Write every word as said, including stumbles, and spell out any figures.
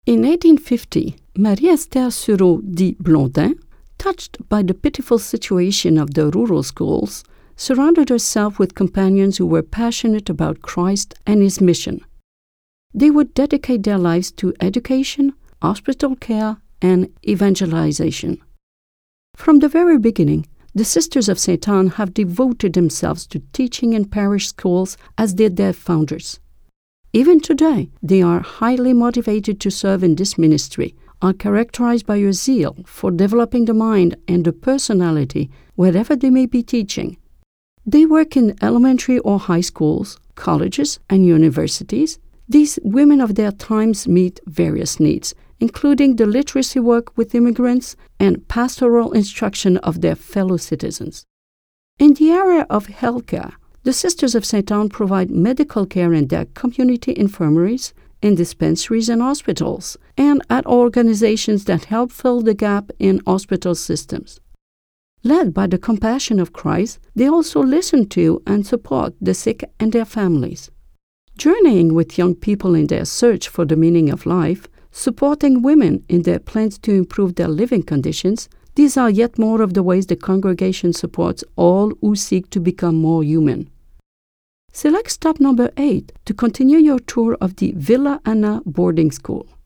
In eighteen fifty, Marie-Esther Sureau dit Blondin, touched by the pitiful situation of the rural schools, surrounded herself with companions who were passionate about Christ and his mission. They would dedicate their lives to education, hospital care, and evangelization. From the very beginning, the Sisters of Saint Anne have devoted themselves to teaching in parish schools as did their founders. Even today, they are highly motivated to serve in this ministry, are characterized by a zeal for developing the mind and the personality wherever they may be teaching. They work in elementary or high schools, colleges, and universities. These women of their times meet various needs, including the literacy work with immigrants and pastoral instruction of their fellow citizens. In the area of healthcare, the Sisters of Saint Anne provide medical care in their community infirmaries, in dispensaries and hospitals, and at organizations that help fill the gap in hospital systems. Led by the compassion of Christ, they also listen to and support the sick and their families. Journeying with young people in their search for the meaning of life, supporting women in their plans to improve their living conditions, these are yet more of the ways the congregation supports all who seek to become more human. Select stop number eight to continue your tour of the Villa Anna boarding school.